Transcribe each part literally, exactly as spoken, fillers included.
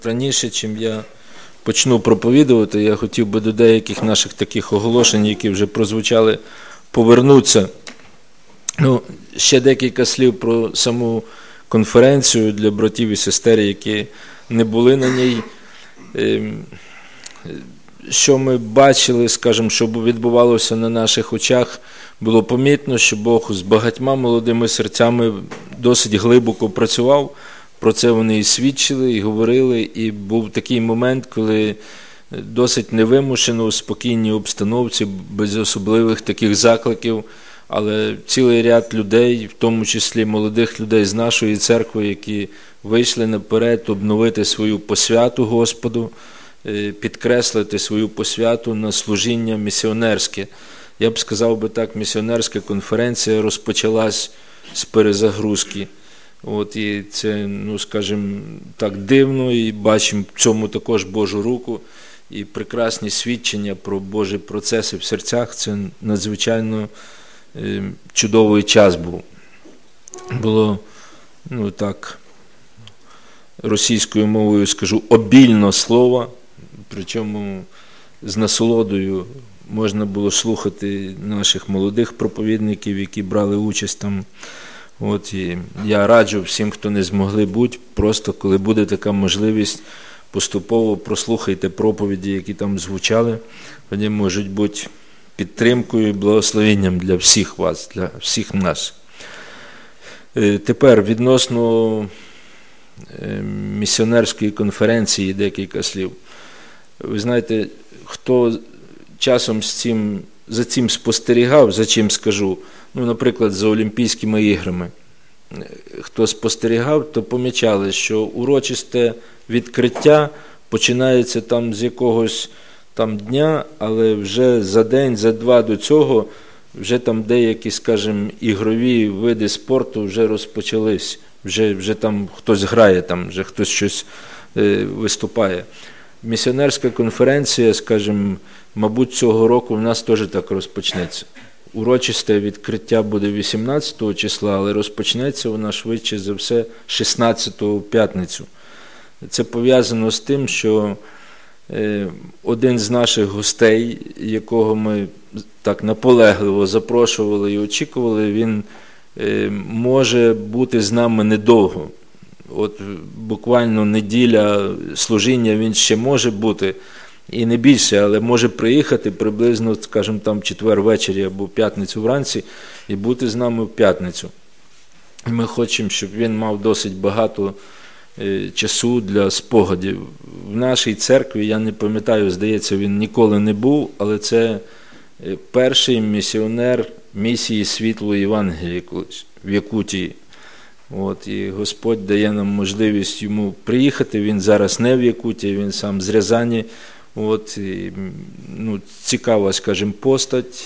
Раніше, чим я почну проповідувати, я хотів би до деяких наших таких оголошень, які вже прозвучали, повернутися. Ну, ще декілька слів про саму конференцію для братів і сестер, які не були на ній. Що ми бачили, скажімо, що відбувалося на наших очах, було помітно, що Бог з багатьма молодими серцями досить глибоко працював. Про це вони і свідчили, і говорили, і був такий момент, коли досить невимушено, у спокійній обстановці, без особливих таких закликів, але цілий ряд людей, в тому числі молодих людей з нашої церкви, які вийшли наперед обновити свою посвяту Господу, підкреслити свою посвяту на служіння місіонерське. Я б сказав би так, місіонерська конференція розпочалась з перезагрузки. От, і це, ну, скажімо, так дивно, і бачимо в цьому також Божу руку, і прекрасні свідчення про Божі процеси в серцях. Це надзвичайно е, чудовий час був. Було, ну так, російською мовою скажу, обільно слова, причому з насолодою можна було слухати наших молодих проповідників, які брали участь там. От, і я раджу всім, хто не змогли бути, просто коли буде така можливість, поступово прослухайте проповіді, які там звучали. Вони можуть бути підтримкою і благословенням для всіх вас, для всіх нас. Тепер відносно місіонерської конференції декілька слів. Ви знаєте, хто часом з цим, за цим спостерігав, за чим скажу, ну, наприклад, за Олімпійськими іграми. Хто спостерігав, то помічали, що урочисте відкриття починається там з якогось там дня, але вже за день, за два до цього вже там деякі, скажімо, ігрові види спорту вже розпочались. Вже, вже там хтось грає, там вже хтось щось е, виступає. Місіонерська конференція, скажімо, мабуть, цього року в нас теж так розпочнеться. Урочисте відкриття буде вісімнадцятого числа, але розпочнеться вона швидше за все шістнадцятого в п'ятницю. Це пов'язано з тим, що один з наших гостей, якого ми так наполегливо запрошували і очікували, він може бути з нами недовго. От буквально неділя служіння він ще може бути, і не більше, але може приїхати приблизно, скажімо, там четвер ввечері або п'ятницю вранці і бути з нами в п'ятницю. Ми хочемо, щоб він мав досить багато часу для спогадів. В нашій церкві, я не пам'ятаю, здається, він ніколи не був, але це перший місіонер місії Світло Євангелії колись в Якутії. От, і Господь дає нам можливість йому приїхати. Він зараз не в Якутії, він сам з Рязані. От, і, ну, цікава, скажімо, постать.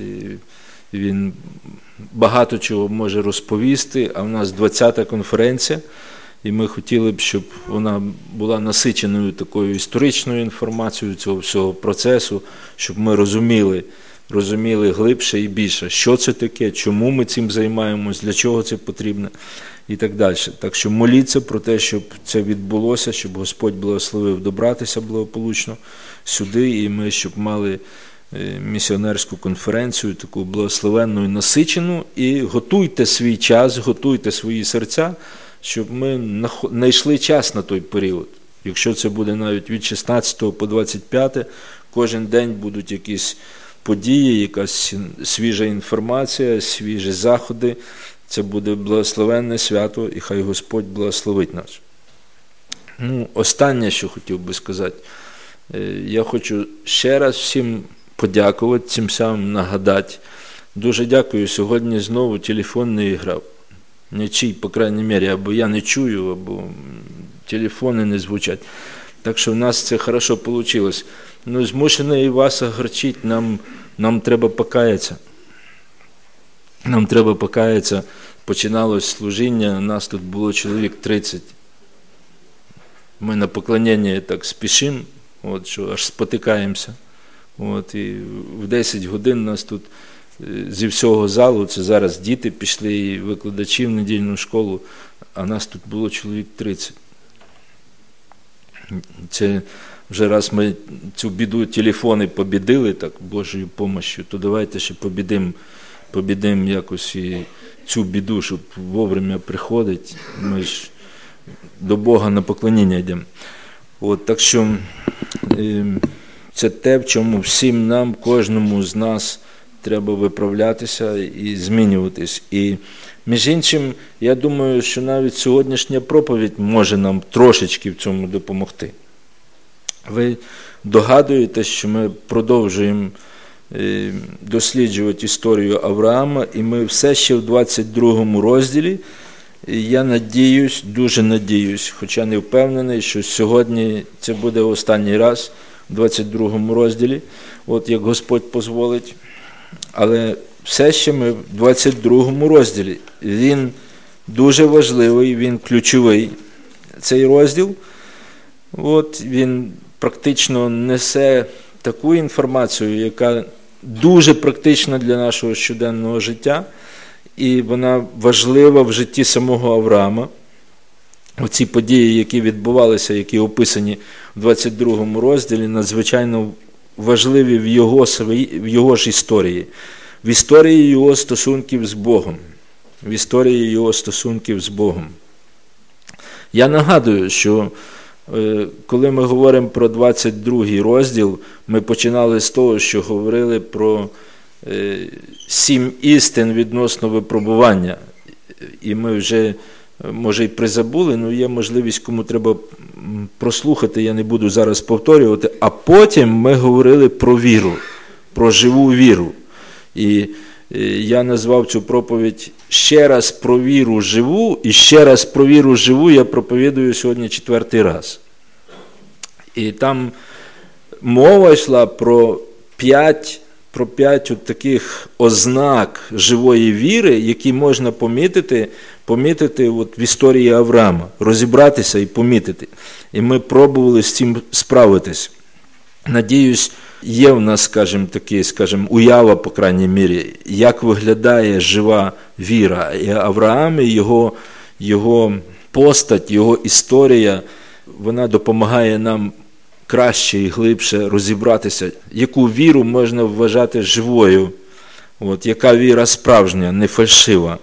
І він багато чого може розповісти, а в нас двадцята конференція. І ми хотіли б, щоб вона була насиченою такою історичною інформацією цього всього процесу, щоб ми розуміли, розуміли глибше і більше, що це таке, чому ми цим займаємось, для чого це потрібно і так далі. Так що моліться про те, щоб це відбулося, щоб Господь благословив добратися благополучно сюди, і ми, щоб мали місіонерську конференцію, таку благословенну і насичену, і готуйте свій час, готуйте свої серця, щоб ми знайшли час на той період. Якщо це буде навіть від шістнадцятого по двадцять п'яте, кожен день будуть якісь події, якась свіжа інформація, свіжі заходи. Це буде благословенне свято, і хай Господь благословить нас. Ну, останнє, що хотів би сказати. Я хочу ще раз всім подякувати, цим самим нагадати. Дуже дякую. Сьогодні знову телефон не грав. Нічий, по крайній мірі, або я не чую, або телефони не звучать. Так що в нас це хорошо вийшло. Ну, змушений вас огорчити, нам, нам треба покаятися. Нам треба покаятися. Починалось служіння, нас тут було чоловік тридцять. Ми на поклонення так спішимо, от, що аж спотикаємося. От, і в десять годин нас тут зі всього залу, це зараз діти пішли і викладачі в недільну школу, а нас тут було чоловік тридцять. Це вже раз ми цю біду телефони побідили, так, Божою помощю, то давайте ще побідимо, побідимо якось і цю біду, щоб вовремя приходить. Ми ж до Бога на поклоніння йдемо. От, так що е, це те, в чому всім нам, кожному з нас треба виправлятися і змінюватись. І між іншим, я думаю, що навіть сьогоднішня проповідь може нам трошечки в цьому допомогти. Ви догадуєтесь, що ми продовжуємо е, досліджувати історію Авраама, і ми все ще в двадцять другому розділі. І я надіюсь, дуже надіюсь, хоча не впевнений, що сьогодні це буде останній раз в двадцять другому розділі, от як Господь дозволить. Але все ще ми в двадцять другому розділі. Він дуже важливий, він ключовий, цей розділ. От він практично несе таку інформацію, яка дуже практична для нашого щоденного життя, і вона важлива в житті самого Авраама. Оці події, які відбувалися, які описані в двадцять другому розділі, надзвичайно важливі в його, в його ж історії, в історії його стосунків з Богом, в історії його стосунків з Богом. Я нагадую, що коли ми говоримо про двадцять другий розділ, ми починали з того, що говорили про сім істин відносно випробування. І ми вже, може, й призабули, але є можливість, кому треба прослухати, я не буду зараз повторювати. А потім ми говорили про віру, про живу віру. І я назвав цю проповідь «Ще раз про віру живу», і «Ще раз про віру живу» я проповідую сьогодні четвертий раз. І там мова йшла про п'ять про п'ять от таких ознак живої віри, які можна помітити, помітити от в історії Авраама, розібратися і помітити. І ми пробували з цим справитись. Надіюсь, є в нас, скажімо, такі, скажімо, уява, по крайній мірі, як виглядає жива віра. І Авраам, і його, його постать, його історія, вона допомагає нам краще і глибше розібратися, яку віру можна вважати живою, от, яка віра справжня, не фальшива.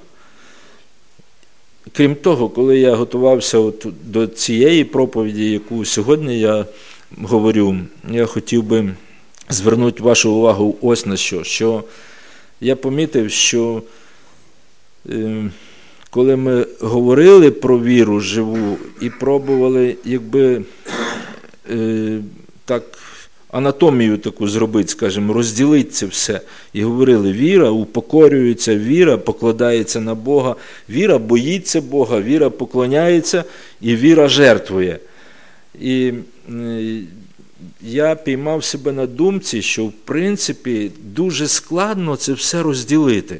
Крім того, коли я готувався от до цієї проповіді, яку сьогодні я говорю, я хотів би звернути вашу увагу ось на що, що я помітив, що е, коли ми говорили про віру живу і пробували, якби, е, так, анатомію таку зробити, скажімо, розділити це все. І говорили, віра упокорюється, віра покладається на Бога, віра боїться Бога, віра поклоняється і віра жертвує. І е, я піймав себе на думці, що в принципі дуже складно це все розділити.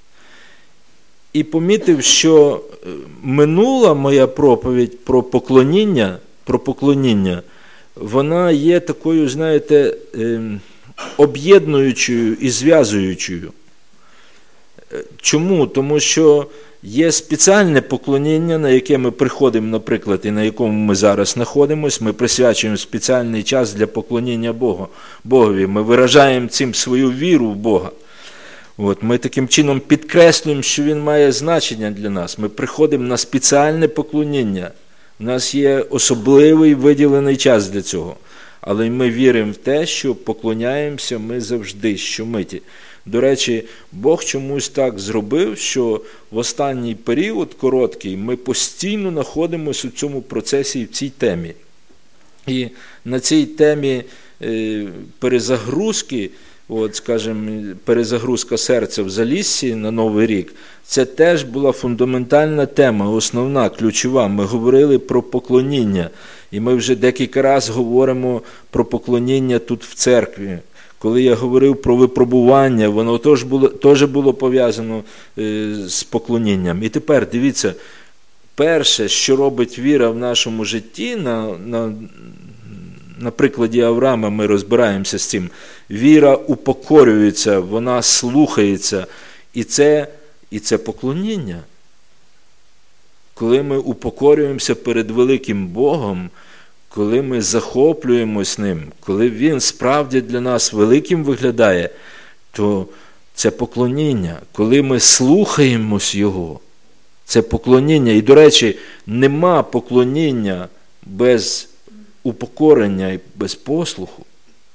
І помітив, що минула моя проповідь про поклоніння, про поклоніння, вона є такою, знаєте, об'єднуючою і зв'язуючою. Чому? Тому що є спеціальне поклоніння, на яке ми приходимо, наприклад, і на якому ми зараз знаходимося. Ми присвячуємо спеціальний час для поклоніння Богу, Богові. Ми виражаємо цим свою віру в Бога. От, ми таким чином підкреслюємо, що Він має значення для нас. Ми приходимо на спеціальне поклоніння. У нас є особливий виділений час для цього. Але ми віримо в те, що поклоняємося ми завжди, щомиті. До речі, Бог чомусь так зробив, що в останній період короткий ми постійно знаходимося у цьому процесі і в цій темі. І на цій темі е, перезагрузки, от, скажімо, перезагрузка серця в Заліссі на Новий рік, це теж була фундаментальна тема, основна, ключова. Ми говорили про поклоніння. І ми вже декілька разів говоримо про поклоніння тут в церкві. Коли я говорив про випробування, воно теж було, теж було пов'язано е, з поклонінням. І тепер, дивіться, перше, що робить віра в нашому житті, на, на, на прикладі Авраама ми розбираємося з цим. Віра упокорюється, вона слухається. І це, і це поклоніння. Коли ми упокорюємося перед великим Богом, коли ми захоплюємось ним, коли він справді для нас великим виглядає, то це поклоніння. Коли ми слухаємось його, це поклоніння. І, до речі, нема поклоніння без упокорення і без послуху.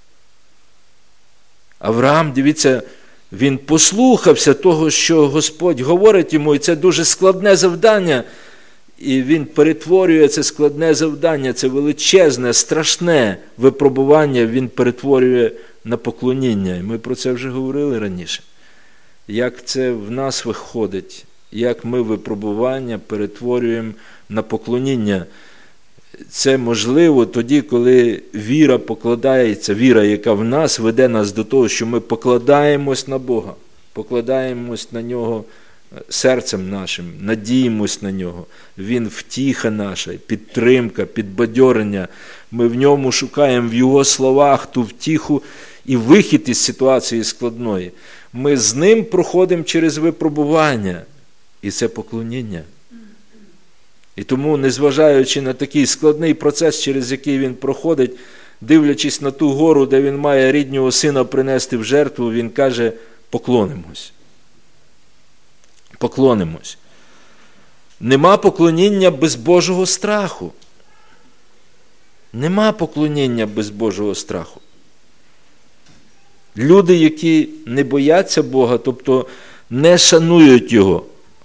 Авраам, дивіться, він послухався того, що Господь говорить йому, і це дуже складне завдання. І він перетворює це складне завдання, це величезне, страшне випробування, він перетворює на поклоніння. І ми про це вже говорили раніше. Як це в нас виходить, як ми випробування перетворюємо на поклоніння. Це можливо тоді, коли віра покладається, віра, яка в нас веде нас до того, що ми покладаємось на Бога, покладаємось на Нього серцем нашим, надіємось на Нього. Він втіха наша, підтримка, підбадьорення. Ми в Ньому шукаємо в Його словах ту втіху і вихід із ситуації складної. Ми з Ним проходимо через випробування, і це поклоніння. І тому, незважаючи на такий складний процес, через який він проходить, дивлячись на ту гору, де він має ріднього сина принести в жертву, він каже: поклонимось. Поклонимось. Нема поклоніння без Божого страху. Нема поклоніння без Божого страху. Люди, які не бояться Бога, тобто не шанують Його,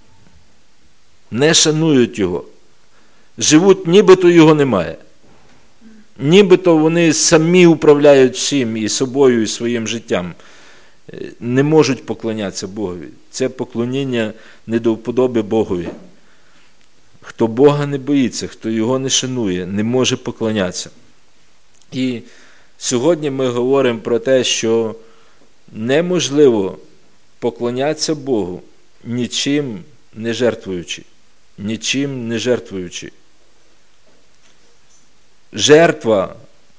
не шанують Його, живуть, нібито Його немає. Нібито вони самі управляють всім, і собою, і своїм життям. Не можуть поклонятися Богові. Це поклоніння не до вподоби Богові. Хто Бога не боїться, хто Його не шанує, не може поклонятися. І сьогодні ми говоримо про те, що неможливо поклонятися Богу, нічим не жертвуючи. Нічим не жертвуючи. Жертва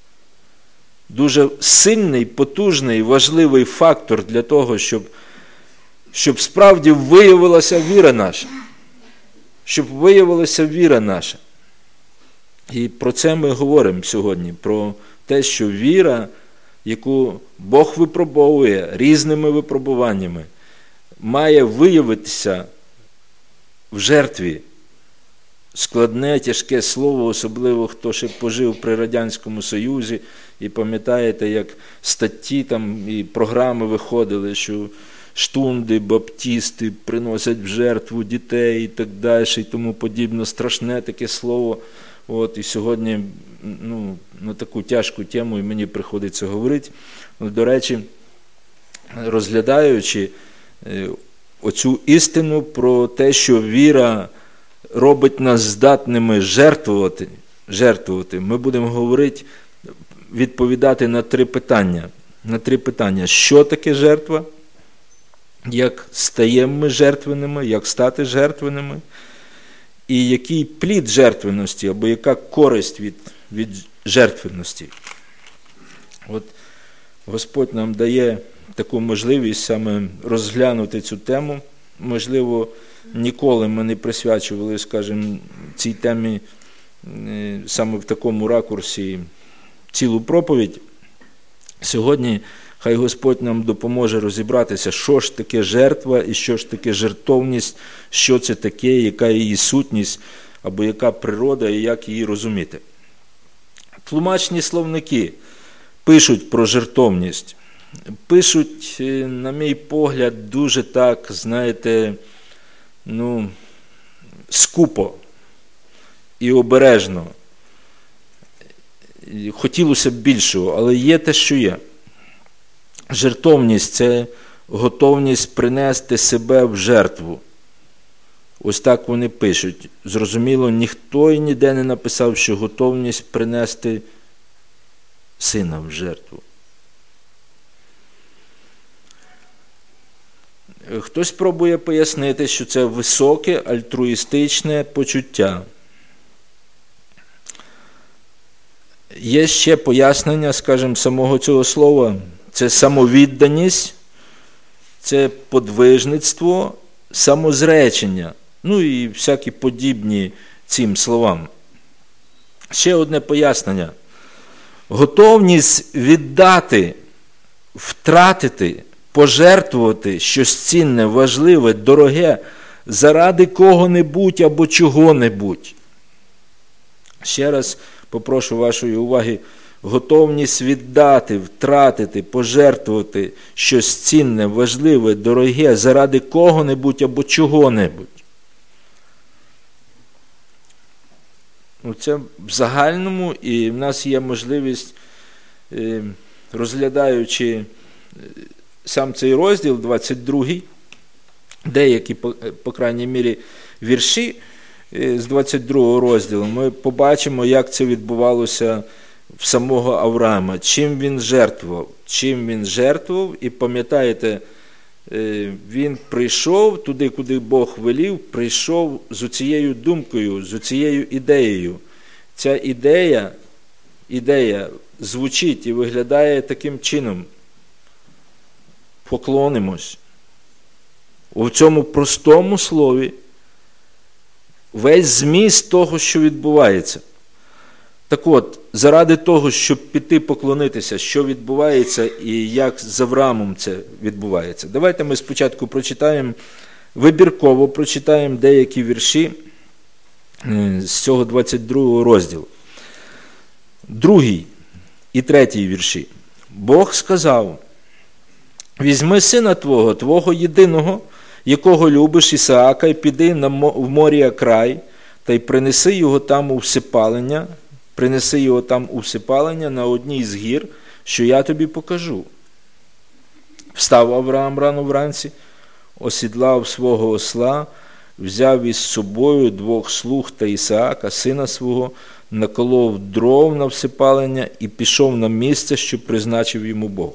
– дуже сильний, потужний, важливий фактор для того, щоб, щоб справді виявилася віра наша. Щоб виявилася віра наша. І про це ми говоримо сьогодні, про те, що віра, яку Бог випробовує різними випробуваннями, має виявитися в жертві. Складне, тяжке слово, особливо хто ще пожив при Радянському Союзі, і пам'ятаєте, як статті там і програми виходили, що штунди, баптісти приносять в жертву дітей і так далі, і тому подібне. Страшне таке слово. От, і сьогодні ну, на таку тяжку тему і мені приходиться говорити. До речі, розглядаючи оцю істину про те, що віра робить нас здатними жертвувати, жертвувати, ми будемо говорити, відповідати на три питання. На три питання. Що таке жертва? Як стаємо ми жертвеними? Як стати жертвеними? І який плід жертвеності, або яка користь від, від жертвеності? От Господь нам дає таку можливість саме розглянути цю тему. Можливо, ніколи ми не присвячували, скажімо, цій темі саме в такому ракурсі цілу проповідь. Сьогодні хай Господь нам допоможе розібратися, що ж таке жертва і що ж таке жертовність, що це таке, яка її сутність, або яка природа і як її розуміти. Тлумачні словники пишуть про жертовність. Пишуть, на мій погляд, дуже так, знаєте, ну, скупо і обережно. Хотілося б більшого, але є те, що є. Жертовність – це готовність принести себе в жертву. Ось так вони пишуть. Зрозуміло, ніхто і ніде не написав, що готовність принести сина в жертву. Хтось пробує пояснити, що це високе альтруїстичне почуття. Є ще пояснення, скажімо, самого цього слова. Це самовідданість, це подвижництво, самозречення, ну і всякі подібні цим словам. Ще одне пояснення. Готовність віддати, втратити, пожертвувати щось цінне, важливе, дороге, заради кого-небудь або чого-небудь. Ще раз попрошу вашої уваги. Готовність віддати, втратити, пожертвувати щось цінне, важливе, дороге, заради кого-небудь або чого-небудь. Це в загальному, і в нас є можливість, розглядаючи сам цей розділ, двадцять другий, деякі, по, по крайній мірі, вірші з двадцять другого розділу, ми побачимо, як це відбувалося в самого Авраама, чим він жертвував, чим він жертвував, і пам'ятаєте, він прийшов туди, куди Бог велів, прийшов з цією думкою, з цією ідеєю. Ця ідея, ідея звучить і виглядає таким чином. Поклонимось. У цьому простому слові весь зміст того, що відбувається. Так от, заради того, щоб піти поклонитися, що відбувається і як з Авраамом це відбувається. Давайте ми спочатку прочитаємо, вибірково прочитаємо деякі вірші з цього двадцять другого розділу. Другий і третій вірші. Бог сказав: «Візьми сина твого, твого єдиного, якого любиш, Ісаака, і піди в Морія край, та й принеси його там у всипалення, принеси його там у всипалення на одній з гір, що я тобі покажу». Встав Авраам рано вранці, осідлав свого осла, взяв із собою двох слуг та Ісаака, сина свого, наколов дров на всипалення і пішов на місце, що призначив йому Бог.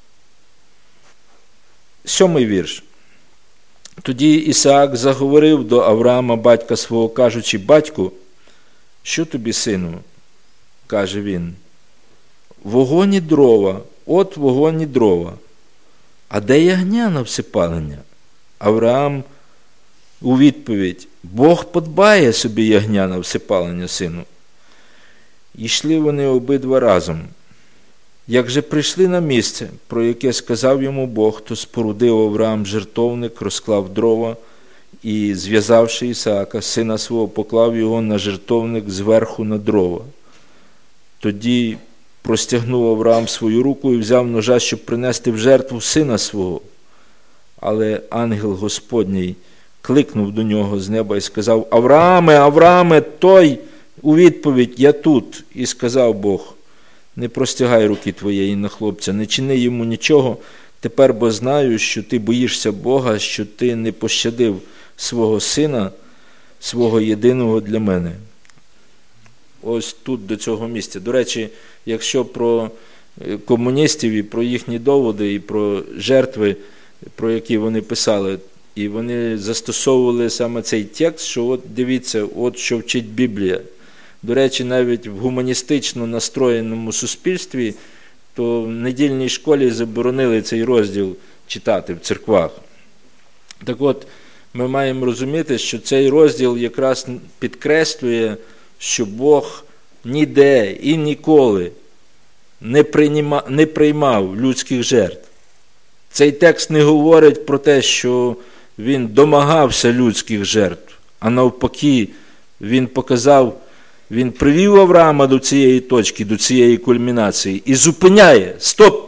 Сьомий вірш. Тоді Ісаак заговорив до Авраама, батька свого, кажучи: «Батьку, що тобі, сину?» Каже він: «Вогонь і дрова, от вогонь і дрова. А де ягня на всипалення?» Авраам у відповідь: «Бог подбає собі ягня на всипалення, сину». І йшли вони обидва разом. Як же прийшли на місце, про яке сказав йому Бог, то спорудив Авраам жертовник, розклав дрова і, зв'язавши Ісаака, сина свого, поклав його на жертовник зверху на дрова. Тоді простягнув Авраам свою руку і взяв ножа, щоб принести в жертву сина свого. Але ангел Господній кликнув до нього з неба і сказав: «Аврааме, Аврааме!» Той у відповідь: «Я тут». І сказав Бог: «Не простягай руки твоєї на хлопця, не чини йому нічого. Тепер бо знаю, що ти боїшся Бога, що ти не пощадив свого сина, свого єдиного для мене». Ось тут до цього місця. До речі, якщо про комуністів і про їхні доводи, і про жертви, про які вони писали, і вони застосовували саме цей текст, що от дивіться, от що вчить Біблія. До речі, навіть в гуманістично настроєному суспільстві, то в недільній школі заборонили цей розділ читати в церквах. Так от, ми маємо розуміти, що цей розділ якраз підкреслює, що Бог ніде і ніколи не приймав, не приймав людських жертв. Цей текст не говорить про те, що він домагався людських жертв, а навпаки, він показав, він привів Авраама до цієї точки, до цієї кульмінації і зупиняє. Стоп!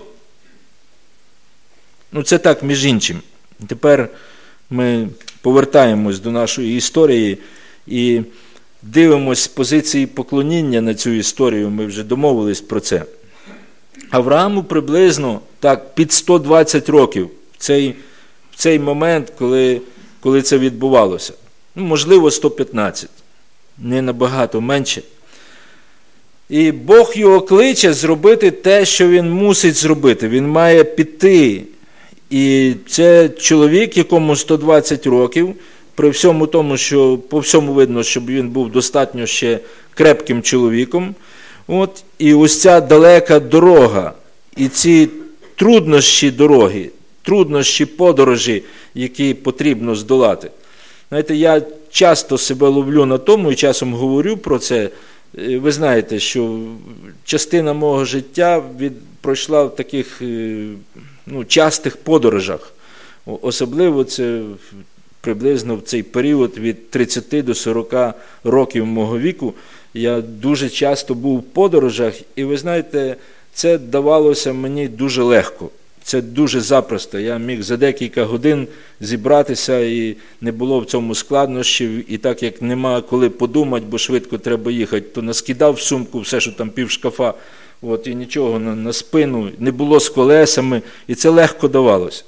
Ну це так, між іншим. Тепер ми повертаємось до нашої історії і дивимось з позиції поклоніння на цю історію, ми вже домовились про це. Аврааму приблизно так під сто двадцять років в цей, в цей момент, коли, коли це відбувалося. Ну, можливо, сто п'ятнадцять. Не набагато менше. І Бог його кличе зробити те, що він мусить зробити. Він має піти. І це чоловік, якому сто двадцять років, при всьому тому, що по всьому видно, щоб він був достатньо ще крепким чоловіком. От, і ось ця далека дорога, і ці труднощі дороги, труднощі подорожі, які потрібно здолати. Знаєте, я часто себе ловлю на тому, і часом говорю про це, ви знаєте, що частина мого життя від, пройшла в таких ну, частих подорожах. Особливо це приблизно в цей період від тридцяти до сорока років мого віку. Я дуже часто був в подорожах, і ви знаєте, це давалося мені дуже легко. Це дуже запросто. Я міг за декілька годин зібратися, і не було в цьому складнощів. І так як нема коли подумати, бо швидко треба їхати, то наскидав в сумку все, що там пів шкафа, от, і нічого на, на спину, не було з колесами, і це легко давалося.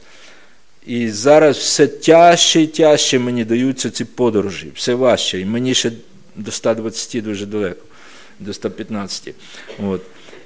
І зараз все тяжче і тяжче мені даються ці подорожі, все важче. І мені ще до ста двадцяти дуже далеко, до ста п'ятнадцяти. От.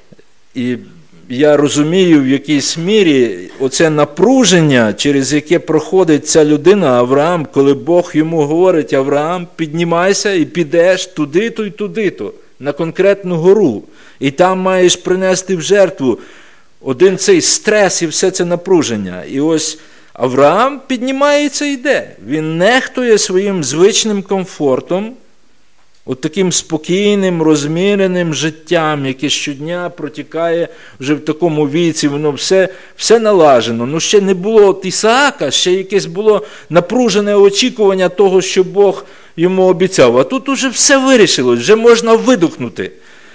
І я розумію в якійсь мірі оце напруження, через яке проходить ця людина, Авраам, коли Бог йому говорить: Авраам, піднімайся і підеш туди-то і туди-то, на конкретну гору. І там маєш принести в жертву один цей стрес і все це напруження. І ось Авраам піднімається і йде. Він нехтує своїм звичним комфортом, от таким спокійним, розміреним життям, яке щодня протікає вже в такому віці, воно все, все налажено. Ну ще не було от Ісаака, ще якесь було напружене очікування того, що Бог йому обіцяв. А тут уже все вирішилось, вже можна видухнути.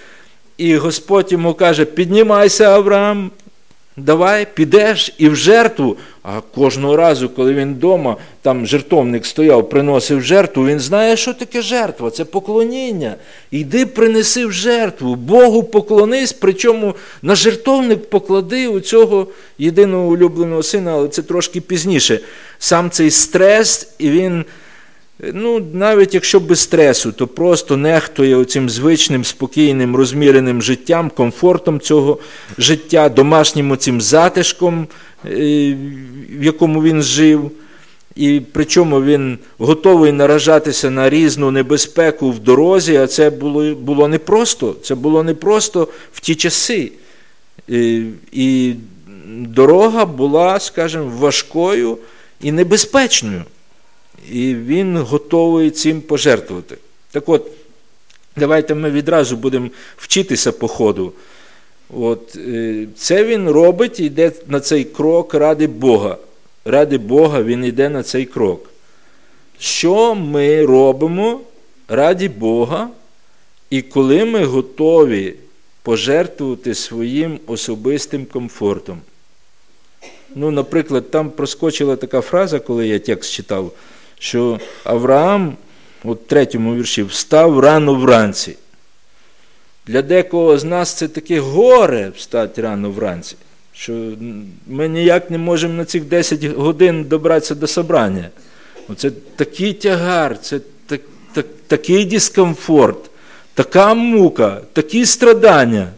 І Господь йому каже: піднімайся, Авраам, давай, підеш і в жертву. А кожного разу, коли він вдома, там жертовник стояв, приносив жертву, він знає, що таке жертва, це поклоніння. Йди принеси в жертву, Богу поклонись, причому на жертовник поклади у цього єдиного улюбленого сина, але це трошки пізніше. Сам цей стрес, і він, ну, навіть якщо без стресу, то просто нехтує оцим звичним, спокійним, розміреним життям, комфортом цього життя, домашнім оцим затишком, в якому він жив. І причому він готовий наражатися на різну небезпеку в дорозі, а це було, було непросто. Це було непросто в ті часи. І, і дорога була, скажімо, важкою і небезпечною. І він готовий цим пожертвувати. Так от, давайте ми відразу будемо вчитися по ходу. От, це він робить і йде на цей крок ради Бога. Ради Бога він йде на цей крок. Що ми робимо ради Бога, і коли ми готові пожертвувати своїм особистим комфортом? Ну, наприклад, там проскочила така фраза, коли я текст читав, що Авраам, от в третьому вірші, встав рано вранці. Для декого з нас це таке горе встати рано вранці, що ми ніяк не можемо на цих десять годин добратися до собрання. Це такий тягар, це так, так, такий дискомфорт, така мука, такі страдання.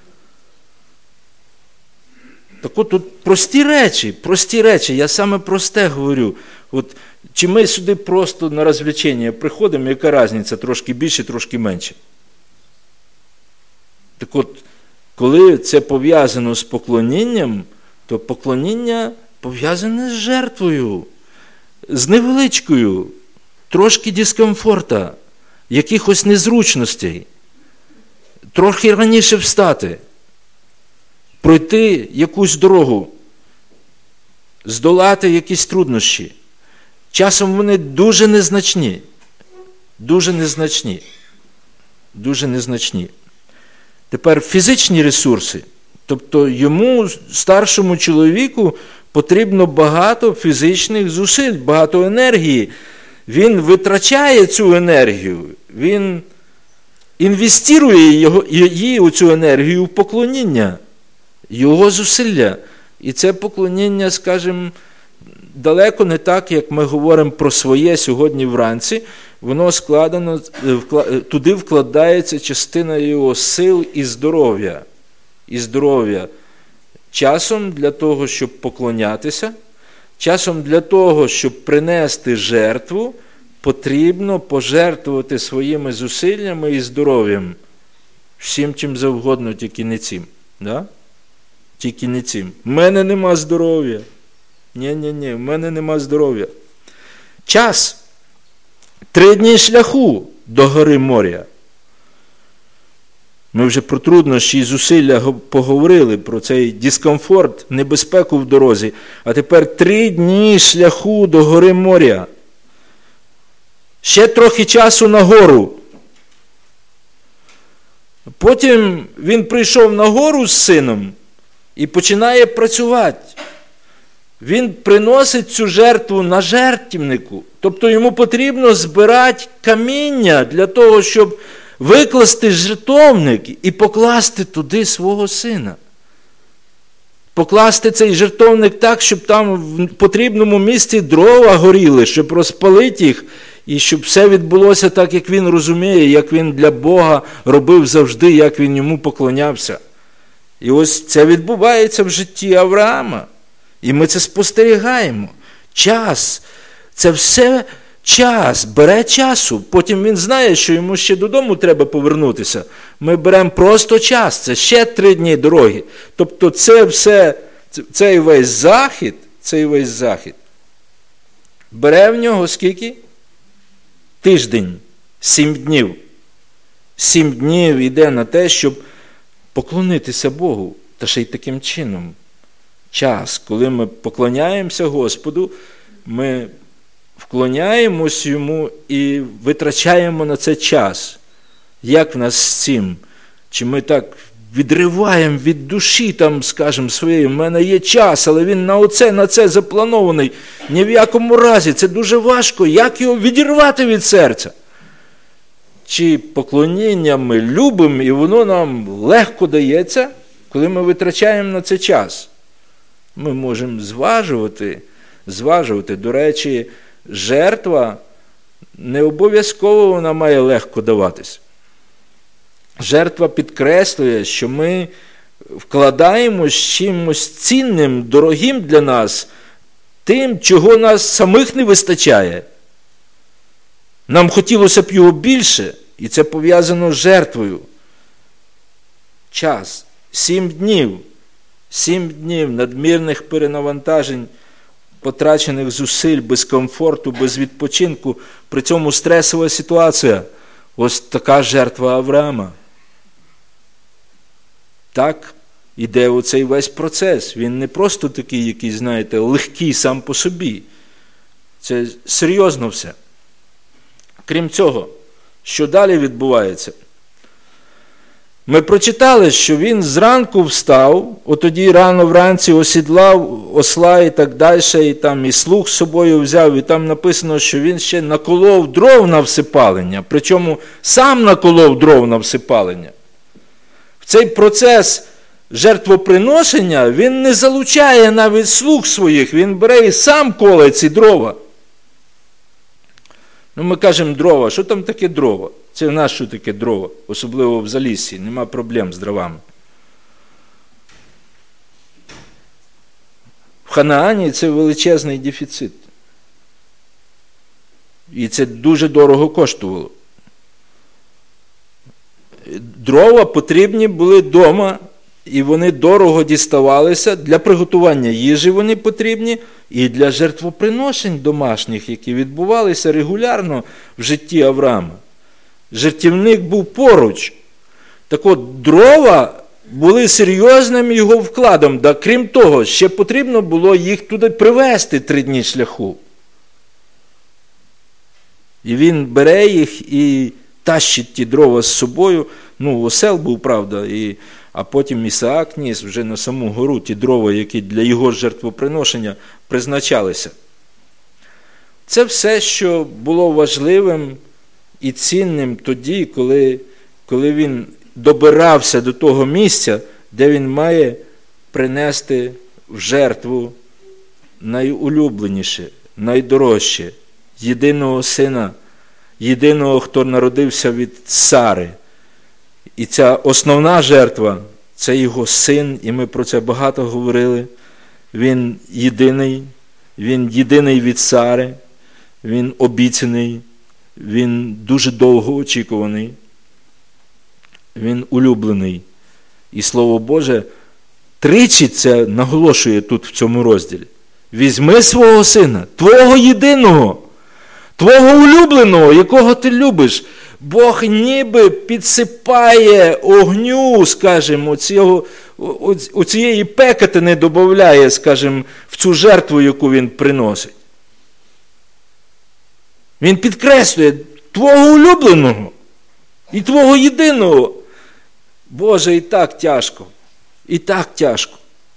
Так от тут прості речі, прості речі, я саме просте говорю. От, чи ми сюди просто на розвлечення приходимо, яка різниця, трошки більше, трошки менше? Так от, коли це пов'язано з поклонінням, то поклоніння пов'язане з жертвою, з невеличкою, трошки дискомфорта, якихось незручностей, трохи раніше встати, пройти якусь дорогу, здолати якісь труднощі. Часом вони дуже незначні, дуже незначні, дуже незначні. Тепер фізичні ресурси, тобто йому, старшому чоловіку, потрібно багато фізичних зусиль, багато енергії. Він витрачає цю енергію, він інвестує його, її, у цю енергію в поклоніння, його зусилля. І це поклоніння, скажімо, далеко не так, як ми говоримо про своє сьогодні вранці. Воно складено, туди вкладається частина його сил і здоров'я. І здоров'я. Часом для того, щоб поклонятися, часом для того, щоб принести жертву, потрібно пожертвувати своїми зусиллями і здоров'ям. Всім чим завгодно, тільки не цим. Да? Тільки не цим. В мене нема здоров'я. Ні-ні-ні, в мене нема здоров'я. Час. Три дні шляху до гори моря. Ми вже про труднощі і зусилля поговорили, про цей дискомфорт, небезпеку в дорозі. А тепер три дні шляху до гори Морія. Ще трохи часу на гору. Потім він прийшов на гору з сином і починає працювати. Він приносить цю жертву на жертвеннику. Тобто йому потрібно збирати каміння для того, щоб викласти жертовник і покласти туди свого сина. Покласти цей жертовник так, щоб там в потрібному місці дрова горіли, щоб розпалити їх, і щоб все відбулося так, як він розуміє, як він для Бога робив завжди, як він йому поклонявся. І ось це відбувається в житті Авраама. І ми це спостерігаємо. Час. Це все час. Бере часу. Потім він знає, що йому ще додому треба повернутися. Ми беремо просто час. Це ще три дні дороги. Тобто це все, цей весь захід, цей весь захід бере в нього скільки? Тиждень. Сім днів. Сім днів йде на те, щоб поклонитися Богу. Та ще й таким чином. Час, коли ми поклоняємося Господу, ми вклоняємось Йому і витрачаємо на це час. Як в нас з цим? Чи ми так відриваємо від душі, там, скажемо, своєї, в мене є час, але він на оце, на це запланований. Ні в якому разі, це дуже важко. Як його відірвати від серця? Чи поклоніння ми любимо, і воно нам легко дається, коли ми витрачаємо на це час? Ми можемо зважувати, зважувати. До речі, жертва не обов'язково вона має легко даватись. Жертва підкреслює, що ми вкладаємо з чимось цінним, дорогим для нас, тим, чого нас самих не вистачає. Нам хотілося б його більше, і це пов'язано з жертвою. Час. Сім днів. Сім днів надмірних перенавантажень, потрачених зусиль, без комфорту, без відпочинку. При цьому стресова ситуація. Ось така жертва Авраама. Так іде оцей весь процес. Він не просто такий, який, знаєте, легкий сам по собі. Це серйозно все. Крім цього, що далі відбувається? Ми прочитали, що він зранку встав, отоді рано вранці осідлав осла і так далі, і там і слуг з собою взяв, і там написано, що він ще наколов дров на всипалення, причому сам наколов дров на всипалення. В цей процес жертвоприношення він не залучає навіть слуг своїх, він бере і сам коле ці дрова. Ну, ми кажемо дрова. Що там таке дрова? Це в нас що таке дрова? Особливо в Заліссі. Нема проблем з дровами. В Ханаані це величезний дефіцит. І це дуже дорого коштувало. Дрова потрібні були вдома, і вони дорого діставалися. Для приготування їжі вони потрібні, і для жертвоприношень домашніх, які відбувалися регулярно в житті Авраама. Жертівник був поруч. Так от, дрова були серйозним його вкладом. Да, крім того, ще потрібно було їх туди привезти три дні шляху. І він бере їх і тащить ті дрова з собою. Ну, осел був, правда, і, а потім Ісаак ніс вже на саму гору ті дрова, які для його жертвоприношення призначалися. Це все, що було важливим і цінним тоді, коли, коли він добирався до того місця, де він має принести в жертву найулюбленіше, найдорожче, єдиного сина, єдиного, хто народився від Сари. І ця основна жертва – це його син, і ми про це багато говорили. Він єдиний, він єдиний від Сари, він обіцяний, він дуже довго очікуваний, він улюблений. І Слово Боже тричі це наголошує тут в цьому розділі. Візьми свого сина, твого єдиного, твого улюбленого, якого ти любиш, Бог ніби підсипає огню, скажімо, цього, у цієї пекатини додає, скажімо, в цю жертву, яку він приносить. Він підкреслює твого улюбленого і твого єдиного. Боже, і так тяжко, і так тяжко.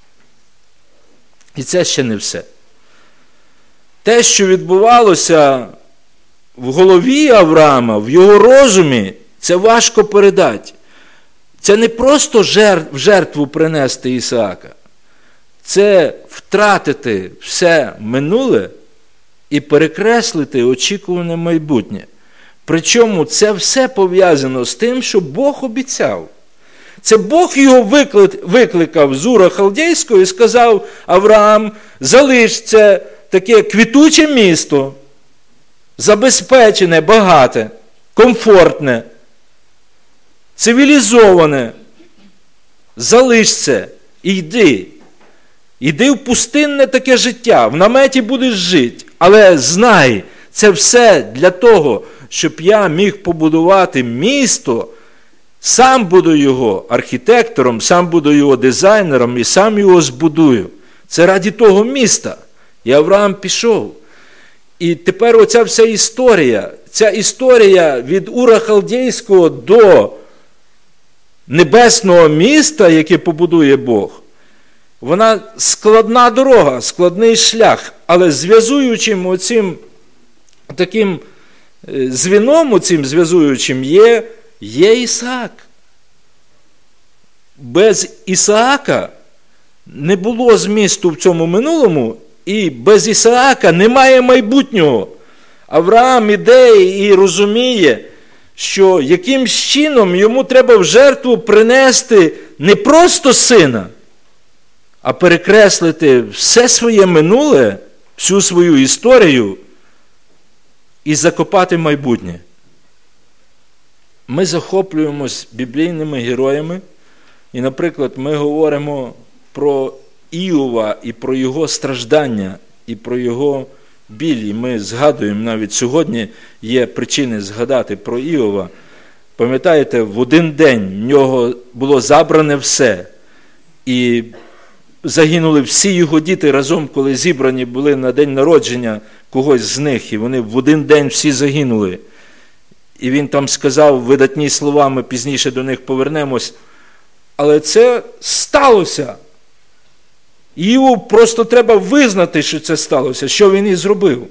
І це ще не все. Те, що відбувалося в голові Авраама, в його розумі, це важко передати. Це не просто в жертву принести Ісаака. Це втратити все минуле і перекреслити очікуване майбутнє. Причому це все пов'язано з тим, що Бог обіцяв. Це Бог його викликав з Ура Халдейського і сказав: Авраам, залиш це таке квітуче місто, забезпечене, багате, комфортне, цивілізоване. Залиш це і йди. Йди в пустинне таке життя, в наметі будеш жити. Але знай, це все для того, щоб я міг побудувати місто, сам буду його архітектором, сам буду його дизайнером і сам його збудую. Це раді того міста. І Авраам пішов. І тепер оця вся історія, ця історія від Ура Халдейського до небесного міста, яке побудує Бог, вона складна дорога, складний шлях, але зв'язуючим оцим таким звіном, оцим зв'язуючим є, є Ісаак. Без Ісаака не було змісту в цьому минулому, і без Ісаака немає майбутнього. Авраам іде і розуміє, що якимсь чином йому треба в жертву принести не просто сина, а перекреслити все своє минуле, всю свою історію і закопати майбутнє. Ми захоплюємось біблійними героями, і, наприклад, ми говоримо про Іова і про його страждання, і про його біль. І ми згадуємо, навіть сьогодні є причини згадати про Іова. Пам'ятаєте, в один день в нього було забране все, і загинули всі його діти разом, коли зібрані були на день народження когось з них, і вони в один день всі загинули. І він там сказав видатні слова, ми пізніше до них повернемось, але це сталося. Іову просто треба визнати, що це сталося, що він і зробив.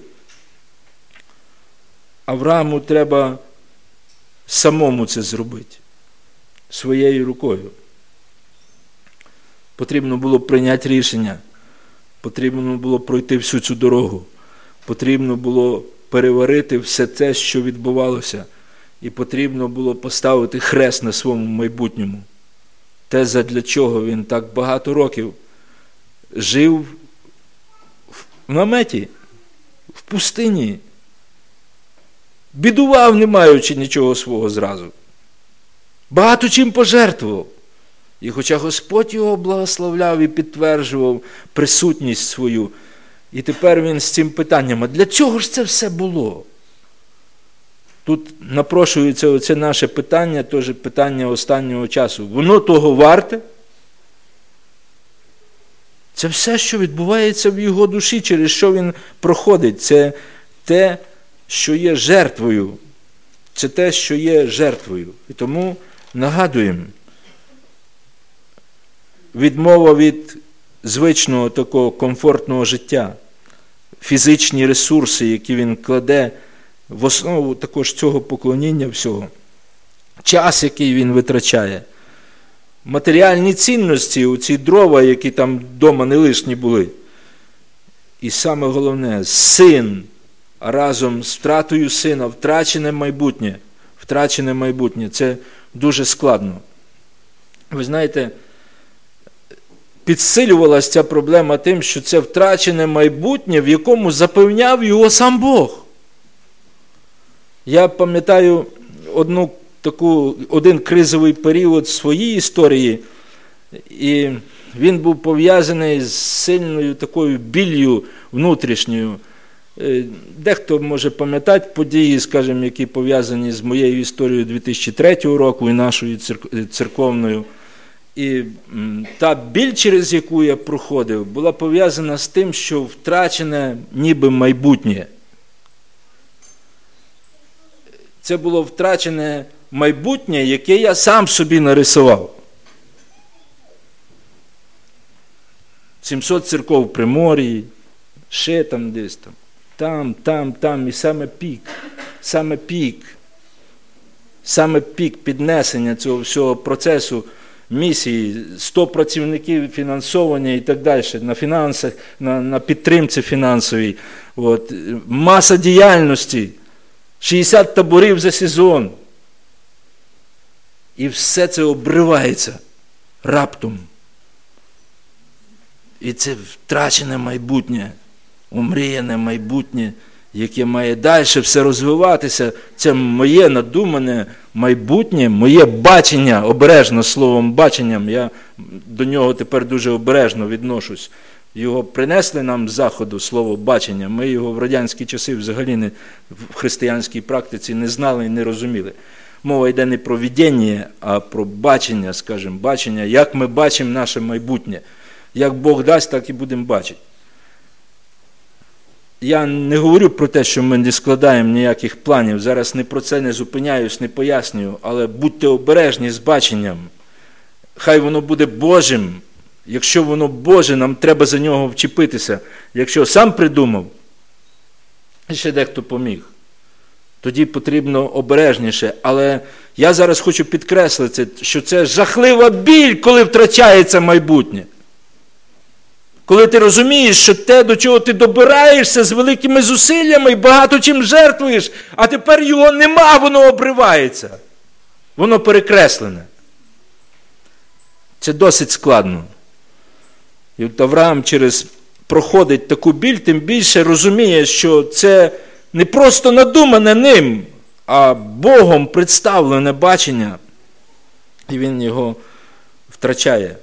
Аврааму треба самому це зробити, своєю рукою. Потрібно було прийняти рішення, потрібно було пройти всю цю дорогу, потрібно було переварити все те, що відбувалося, і потрібно було поставити хрест на своєму майбутньому. Те, задля чого він так багато років жив в наметі, в пустині, бідував, не маючи нічого свого зразу. Багато чим пожертвував. І хоча Господь його благословляв і підтверджував присутність свою, і тепер він з цим питанням: а для чого ж це все було? Тут напрошується оце наше питання, теж питання останнього часу. Воно того варте? Це все, що відбувається в його душі, через що він проходить. Це те, що є жертвою. Це те, що є жертвою. І тому нагадуємо, відмова від звичного такого комфортного життя, фізичні ресурси, які він кладе в основу також цього поклоніння всього, час, який він витрачає, матеріальні цінності, оці дрова, які там вдома не лишні були. І саме головне, син, а разом з втратою сина, втрачене майбутнє. Втрачене майбутнє. Це дуже складно. Ви знаєте, підсилювалася ця проблема тим, що це втрачене майбутнє, в якому запевняв його сам Бог. Я пам'ятаю одну таку, один кризовий період своїй історії, і він був пов'язаний з сильною такою біллю внутрішньою. Дехто може пам'ятати події, скажімо, які пов'язані з моєю історією дві тисячі третього року і нашою церковною. І та біль, через яку я проходив, була пов'язана з тим, що втрачене ніби майбутнє. Це було втрачене майбутнє, яке я сам собі нарисував. сімсот церков в Примор'ї, ще там десь там, там, там, там, і саме пік, саме пік, саме пік піднесення цього всього процесу місії, сто працівників фінансування і так далі, на фінансах, на, на підтримці фінансовій, от, маса діяльності, шістдесят таборів за сезон. І все це обривається раптом. І це втрачене майбутнє, омріяне майбутнє, яке має далі все розвиватися. Це моє надумане майбутнє, моє бачення, обережно словом баченням, я до нього тепер дуже обережно відношусь. Його принесли нам з Заходу, слово бачення. Ми його в радянські часи взагалі не, в християнській практиці не знали і не розуміли. Мова йде не про видіння, а про бачення, скажімо, бачення, як ми бачимо наше майбутнє. Як Бог дасть, так і будемо бачити. Я не говорю про те, що ми не складаємо ніяких планів, зараз не про це не зупиняюсь, не пояснюю, але будьте обережні з баченням. Хай воно буде Божим. Якщо воно Боже, нам треба за нього вчепитися. Якщо сам придумав, і ще дехто поміг, тоді потрібно обережніше. Але я зараз хочу підкреслити, що це жахлива біль, коли втрачається майбутнє. Коли ти розумієш, що те, до чого ти добираєшся з великими зусиллями і багато чим жертвуєш, а тепер його нема, воно обривається. Воно перекреслене. Це досить складно. І от Авраам через проходить таку біль, тим більше розуміє, що це не просто надумане ним, а Богом представлене бачення. І він його втрачає.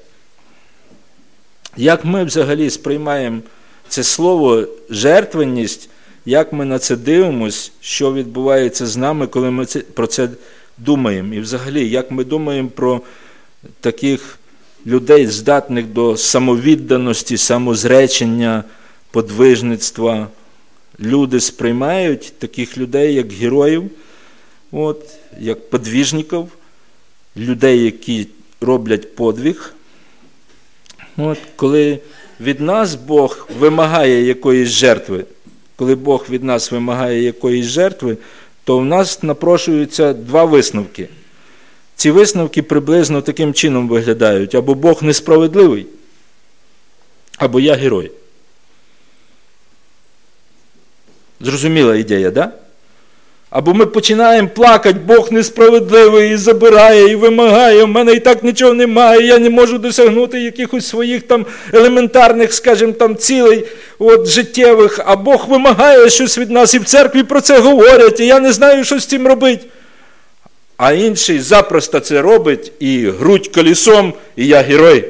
Як ми взагалі сприймаємо це слово жертвенність, як ми на це дивимось, що відбувається з нами, коли ми це, про це думаємо. І взагалі, як ми думаємо про таких людей, здатних до самовідданості, самозречення, подвижництва. Люди сприймають таких людей як героїв, от, як подвижників, людей, які роблять подвиг. От, коли від нас Бог вимагає якоїсь жертви, коли Бог від нас вимагає якоїсь жертви, то в нас напрошуються два висновки. Ці висновки приблизно таким чином виглядають. Або Бог несправедливий, або я герой. Зрозуміла ідея, да? Або ми починаємо плакати, Бог несправедливий, і забирає, і вимагає, в мене і так нічого немає, я не можу досягнути якихось своїх там елементарних, скажімо, там цілей от, життєвих, а Бог вимагає щось від нас, і в церкві про це говорять, і я не знаю, що з цим робити. А інший запросто це робить, і грудь колісом, і я герой.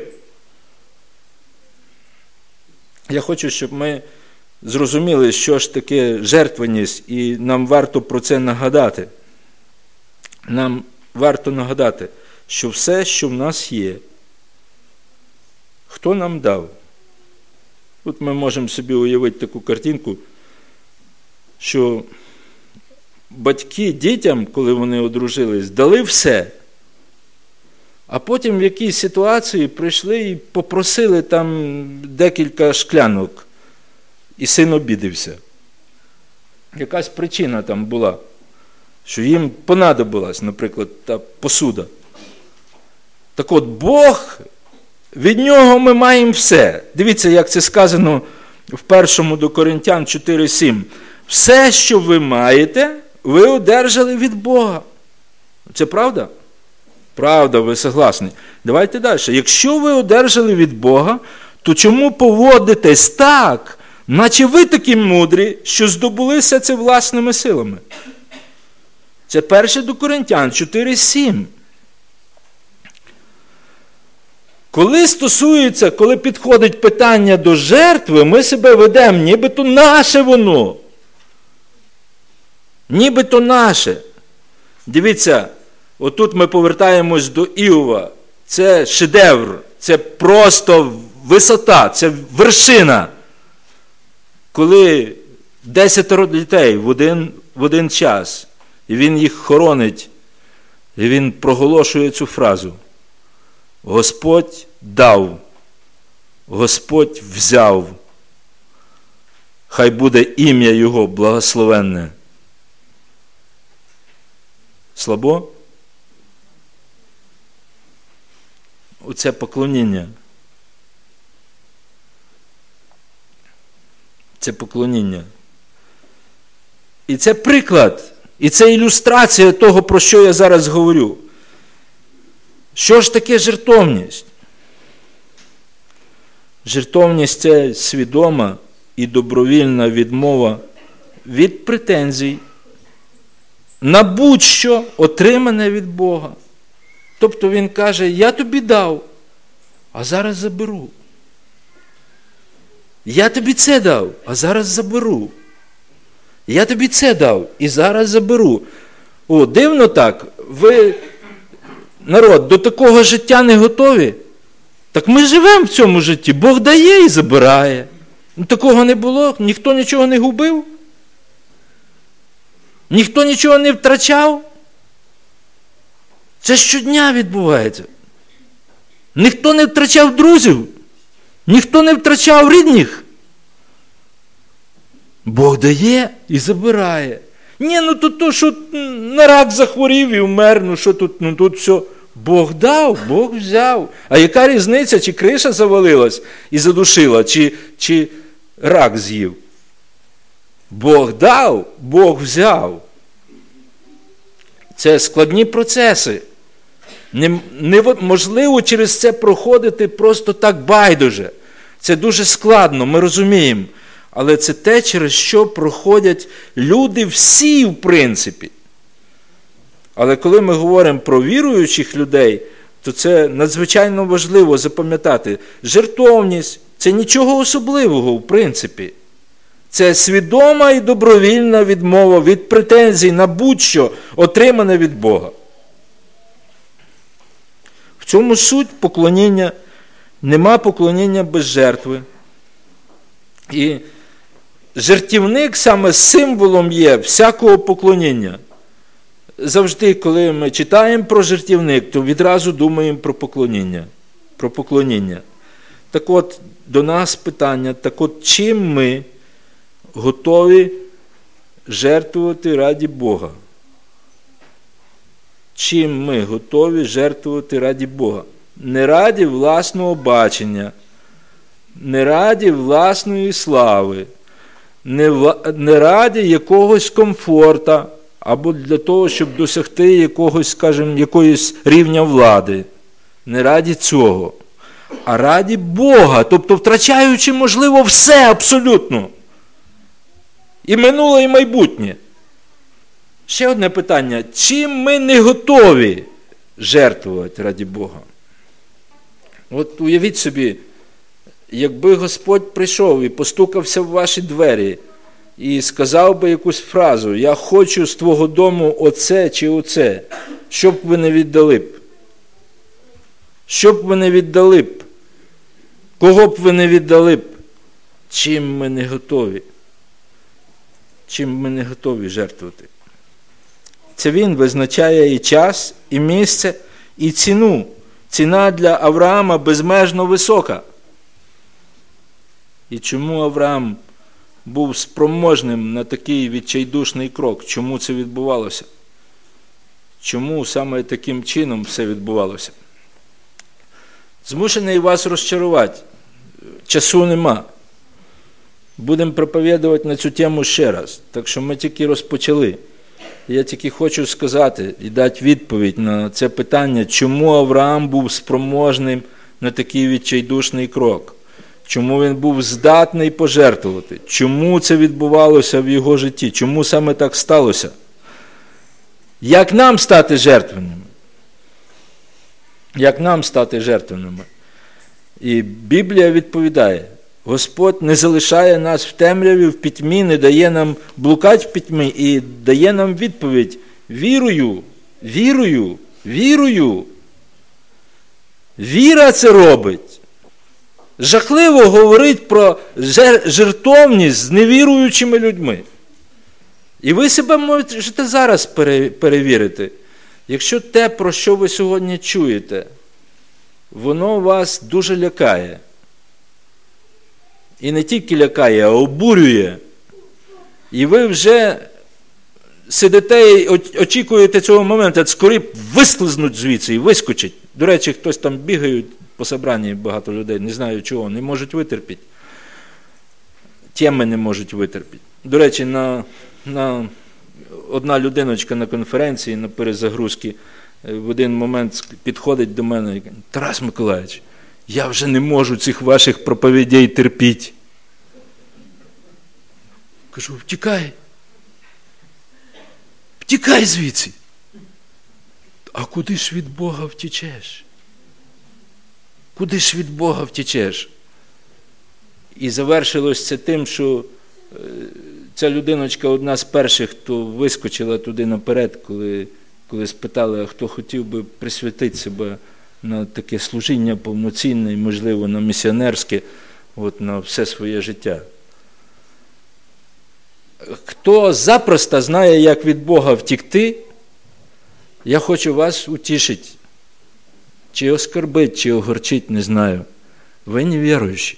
Я хочу, щоб ми зрозуміли, що ж таке жертвеність, і нам варто про це нагадати. Нам варто нагадати, що все, що в нас є, хто нам дав? Тут ми можемо собі уявити таку картинку, що батьки дітям, коли вони одружились, дали все, а потім в якійсь ситуації прийшли і попросили там декілька шклянок. І син обідився. Якась причина там була, що їм понадобилась, наприклад, та посуда. Так от, Бог, від нього ми маємо все. Дивіться, як це сказано в першому до Коринтян чотири сім. Все, що ви маєте, ви одержали від Бога. Це правда? Правда, ви согласні. Давайте далі. Якщо ви одержали від Бога, то чому поводитесь так, наче ви такі мудрі, що здобулися це власними силами? Це перше до Коринтян чотири сім. Коли стосується, коли підходить питання до жертви, ми себе ведемо, нібито наше воно. Нібито наше. Дивіться, отут ми повертаємось до Іова. Це шедевр, це просто висота, це вершина. Коли десятеро дітей в один, в один час, і він їх хоронить, і він проголошує цю фразу. Господь дав, Господь взяв, хай буде ім'я Його благословенне. Слабо? Оце поклоніння. Це поклоніння. І це приклад, і це ілюстрація того, про що я зараз говорю. Що ж таке жертовність? Жертовність – це свідома і добровільна відмова від претензій на будь-що отримане від Бога. Тобто він каже, я тобі дав, а зараз заберу. Я тобі це дав, а зараз заберу. Я тобі це дав, і зараз заберу. О, дивно так, ви, народ, до такого життя не готові? Так ми живемо в цьому житті, Бог дає і забирає. Ну, такого не було, ніхто нічого не губив? Ніхто нічого не втрачав? Це щодня відбувається. Ніхто не втрачав друзів, ніхто не втрачав рідних. Бог дає і забирає. Ні, ну тут то, що на рак захворів і вмер, ну що тут, ну тут все. Бог дав, Бог взяв. А яка різниця, чи криша завалилась і задушила, чи, чи рак з'їв? Бог дав, Бог взяв. Це складні процеси. Неможливо через це проходити просто так байдуже. Це дуже складно, ми розуміємо. Але це те, через що проходять люди всі, в принципі. Але коли ми говоримо про віруючих людей, то це надзвичайно важливо запам'ятати. Жертовність – це нічого особливого, в принципі. Це свідома і добровільна відмова від претензій на будь-що, отримане від Бога. В цьому суть поклоніння. Нема поклоніння без жертви. І жертівник саме символом є всякого поклоніння. Завжди, коли ми читаємо про жертівник, то відразу думаємо про поклоніння. Про поклоніння. Так от, до нас питання, так от чим ми готові жертвувати раді Бога? Чим ми готові жертвувати раді Бога? Не раді власного бачення, не раді власної слави, не, в... не раді якогось комфорта, або для того, щоб досягти якогось, скажімо, якоїсь рівня влади. Не раді цього, а раді Бога, тобто втрачаючи, можливо, все абсолютно. І минуле, і майбутнє. Ще одне питання. Чим ми не готові жертвувати раді Бога? От уявіть собі, якби Господь прийшов і постукався в ваші двері і сказав би якусь фразу, я хочу з твого дому оце чи оце, що б ви не віддали б? Що б ви не віддали б? Кого б ви не віддали б? Чим ми не готові? Чим ми не готові жертвувати? Це він визначає і час, і місце, і ціну. Ціна для Авраама безмежно висока. І чому Авраам був спроможним на такий відчайдушний крок? Чому це відбувалося? Чому саме таким чином все відбувалося? Змушений вас розчарувати. Часу нема. Будемо проповідувати на цю тему ще раз. Так що ми тільки розпочали. Я тільки хочу сказати і дати відповідь на це питання, чому Авраам був спроможним на такий відчайдушний крок. Чому він був здатний пожертвувати. Чому це відбувалося в його житті. Чому саме так сталося. Як нам стати жертвенними? Як нам стати жертвенними? І Біблія відповідає. Господь не залишає нас в темряві, в пітьмі, не дає нам блукати в пітьмі і дає нам відповідь: вірую, вірую, вірую. Віра це робить. Жахливо говорить про жертовність з невіруючими людьми. І ви себе можете зараз перевірити. Якщо те, про що ви сьогодні чуєте, воно вас дуже лякає. І не тільки лякає, а обурює. І ви вже сидите і очікуєте цього моменту, скорі вислизнуть звідси і вискочить. До речі, хтось там бігає по собранні, багато людей, не знаю чого, не можуть витерпіти. Теми не можуть витерпіти. До речі, на, на, одна людиночка на конференції, на перезагрузці, в один момент підходить до мене і каже: Тарас Миколаївич, я вже не можу цих ваших проповідей терпіти. Кажу: втікай. Втікай звідси. А куди ж від Бога втічеш? Куди ж від Бога втічеш? І завершилось це тим, що ця людиночка одна з перших, хто вискочила туди наперед, коли, коли спитали, а хто хотів би присвятити себе на таке служіння повноцінне і, можливо, на місіонерське, от, на все своє життя. Хто запросто знає, як від Бога втікти, я хочу вас утішити. Чи оскорбить, чи огорчить, не знаю. Ви невіруючі.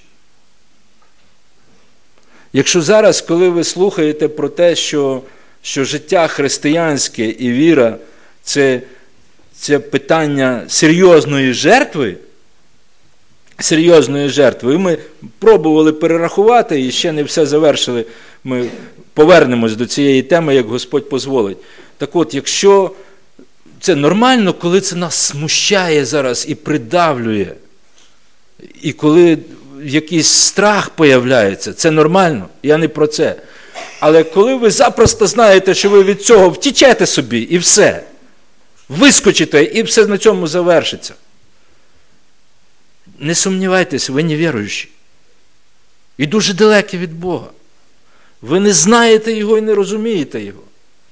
Якщо зараз, коли ви слухаєте про те, що, що життя християнське і віра – це, це питання серйозної жертви, серйозної жертви, і ми пробували перерахувати, і ще не все завершили, ми повернемось до цієї теми, як Господь дозволить. Так от, якщо це нормально, коли це нас смущає зараз і придавлює, і коли якийсь страх появляється, це нормально, я не про це. Але коли ви запросто знаєте, що ви від цього втічете собі, і все, вискочите, і все на цьому завершиться. Не сумнівайтесь, ви невіруючі. І дуже далекі від Бога. Ви не знаєте Його і не розумієте Його.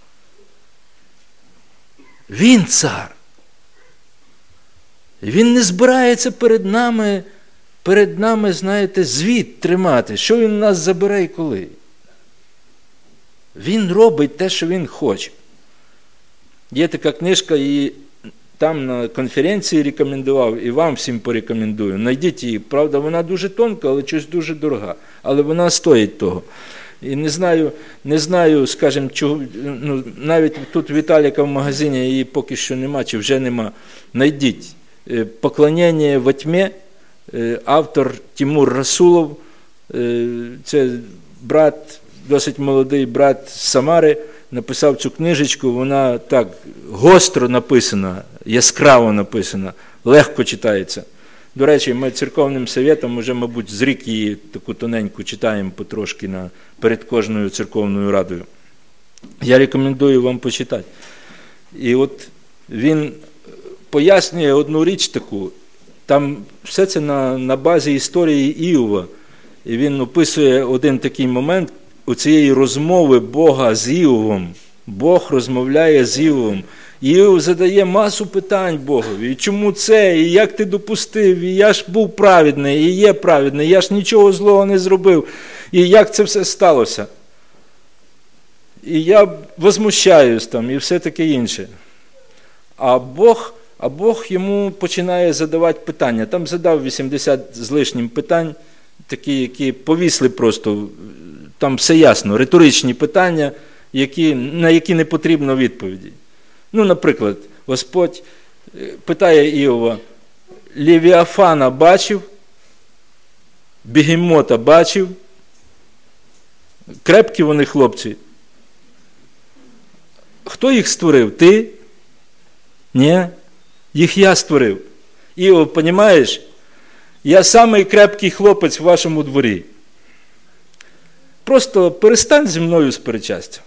Він цар. Він не збирається перед нами, перед нами, знаєте, звіт тримати. Що він нас забере і коли? Він робить те, що він хоче. Є така книжка, її там на конференції рекомендував, і вам всім порекомендую. Найдіть її. Правда, вона дуже тонка, але щось дуже дорога. Але вона стоїть того. І не знаю, не знаю, скажімо, чого, ну, навіть тут Віталіка в магазині її поки що нема, чи вже нема. Найдіть. «Поклонення во тьмі», автор Тимур Расулов, це брат, досить молодий брат з Самари, написав цю книжечку, вона так гостро написана, яскраво написана, легко читається. До речі, ми церковним советом вже, мабуть, з рік її таку тоненьку читаємо потрошки на, перед кожною церковною радою. Я рекомендую вам почитати. І от він пояснює одну річ таку, там все це на, на базі історії Іова. І він описує один такий момент у цієї розмови Бога з Іовом. Бог розмовляє з Іовом. Іов задає масу питань Богові. І чому це? І як ти допустив? І я ж був праведний, і є праведний, я ж нічого злого не зробив. І як це все сталося? І я возмущаюсь там, і все таке інше. А Бог, а Бог йому починає задавати питання. Там задав вісімдесят з лишнім питань, такі, які повісли просто, там все ясно, риторичні питання, які, на які не потрібно відповіді. Ну, наприклад, Господь питає Іова: Левіафана бачив, Бегемота бачив, крепкі вони хлопці. Хто їх створив? Ти? Ні, їх я створив. Іов, розумієш, я самий крепкий хлопець в вашому дворі. Просто перестань зі мною сперечатися.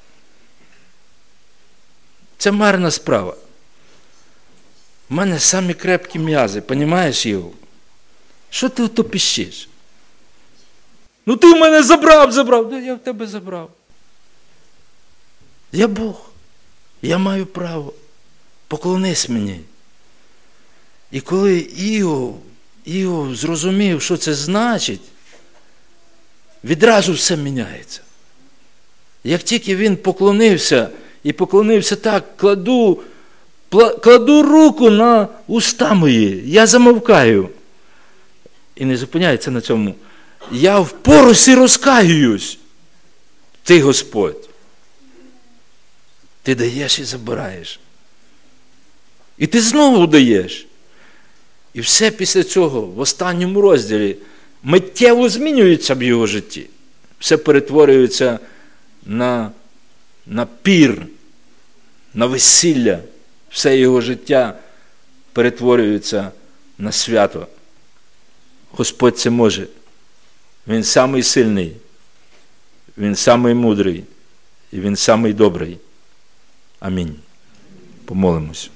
Це марна справа. У мене самі крепкі м'язи, розумієш, Іов? Що ти ото піщиш? Ну ти в мене забрав, забрав. Да, я в тебе забрав. Я Бог. Я маю право. Поклонись мені. І коли Іов, Іов зрозумів, що це значить, відразу все міняється. Як тільки він поклонився, і поклонився так, кладу, кладу руку на уста мої, я замовкаю. І не зупиняється на цьому. Я в поросі розкаюсь. Ти, Господь. Ти даєш і забираєш. І ти знову даєш. І все після цього, в останньому розділі, миттєво змінюється в його житті. Все перетворюється на, на пір, на весілля. Все його життя перетворюється на свято. Господь це може. Він самий сильний, Він самий мудрий і Він самий добрий. Амінь. Помолимось.